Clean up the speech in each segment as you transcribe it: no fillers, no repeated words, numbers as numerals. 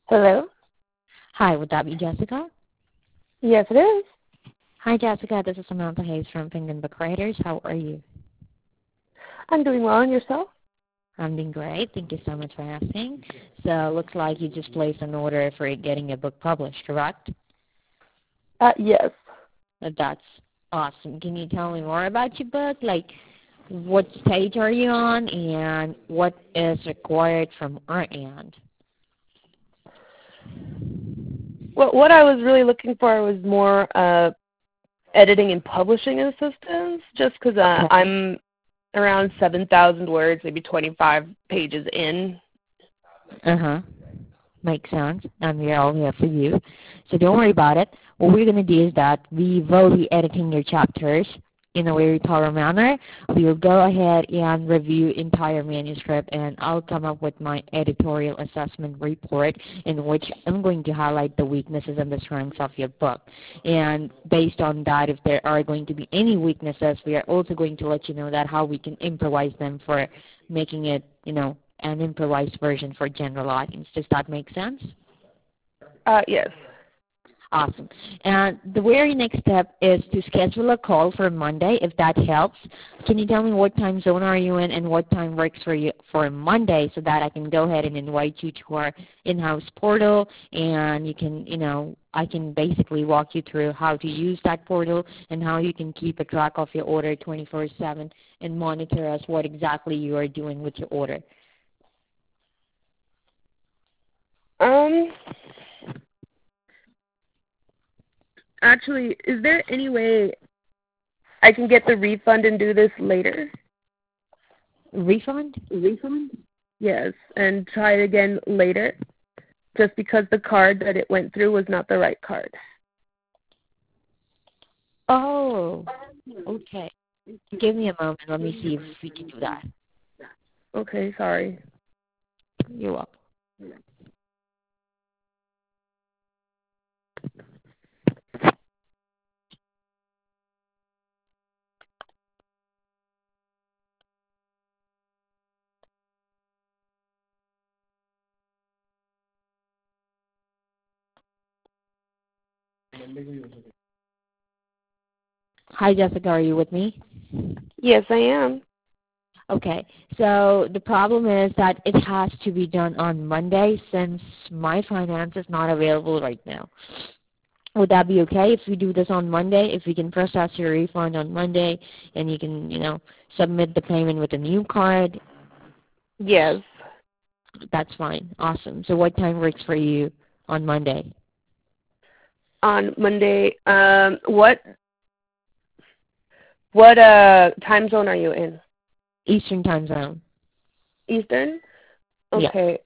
Hello? Hi, would that be Jessica? Yes, it is. Hi, Jessica. This is Samantha Hayes from Penguin Book Writers. How are you? I'm doing well, and yourself? I'm doing great. Thank you so much for asking. So, looks like you just placed an order for getting a book published, correct? Yes. That's awesome. Can you tell me more about your book? Like, what stage are you on, and what is required from our end? Well, what I was really looking for was more editing and publishing assistance, just because Okay. I'm around 7,000 words, maybe 25 pages in. Uh-huh. Makes sense. And we're all here for you. So don't worry about it. What we're going to do is that we will be editing your chapters in a very thorough manner. We will go ahead and review entire manuscript, and I'll come up with my editorial assessment report in which I'm going to highlight the weaknesses and the strengths of your book. And based on that, if there are going to be any weaknesses, we are also going to let you know that how we can improvise them for making it, an improvised version for general audience. Does that make sense? Yes. Awesome. And the very next step is to schedule a call for Monday, if that helps. Can you tell me what time zone are you in and what time works for you for Monday so that I can go ahead and invite you to our in-house portal, and you can, I can basically walk you through how to use that portal and how you can keep a track of your order 24/7 and monitor us what exactly you are doing with your order. Um. Actually, is there any way I can get the refund and do this later? Refund? Refund? Yes, and try it again later, just because the card that it went through was not the right card. Oh, okay. Give me a moment. Let me see if we can do that. Okay, sorry. You're welcome. Hi, Jessica. Are you with me? Yes, I am. Okay. So the problem is that it has to be done on Monday since my finance is not available right now. Would that be okay if we do this on Monday? If we can process your refund on Monday and you can, submit the payment with a new card, Yes. that's fine. Awesome. So what time works for you on Monday? On Monday, what time zone are you in? Eastern time zone. Eastern? Yes. Okay.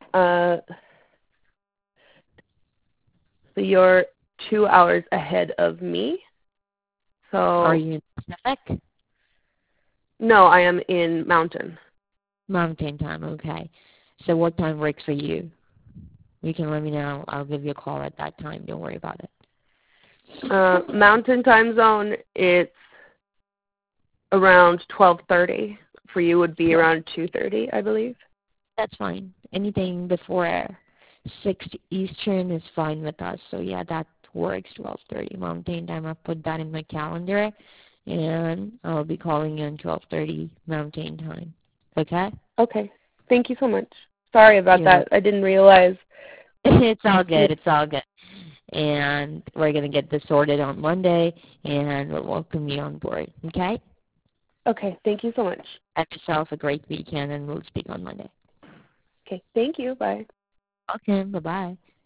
So you're 2 hours ahead of me. Are So you in Pacific? no, I am in Mountain. Mountain time, okay. So what time works for you? You can let me know. I'll give you a call at that time. Don't worry about it. Mountain time zone, it's around 12:30. For you would be Well, around 2:30, I believe. that's fine. Anything before 6 Eastern is fine with us. So yeah, that works. 12:30 Mountain time. I'll put that in my calendar, and I'll be calling you on 12:30 Mountain time. Okay? Okay. Thank you so much. Sorry about You know, that. I didn't realize. it's all good. It's all good. And we're gonna get this sorted on Monday, and we'll welcome you on board. Okay? Okay. Thank you so much. Have yourself a great weekend, and we'll speak on Monday. Okay. Thank you. Bye. Welcome. Bye-bye.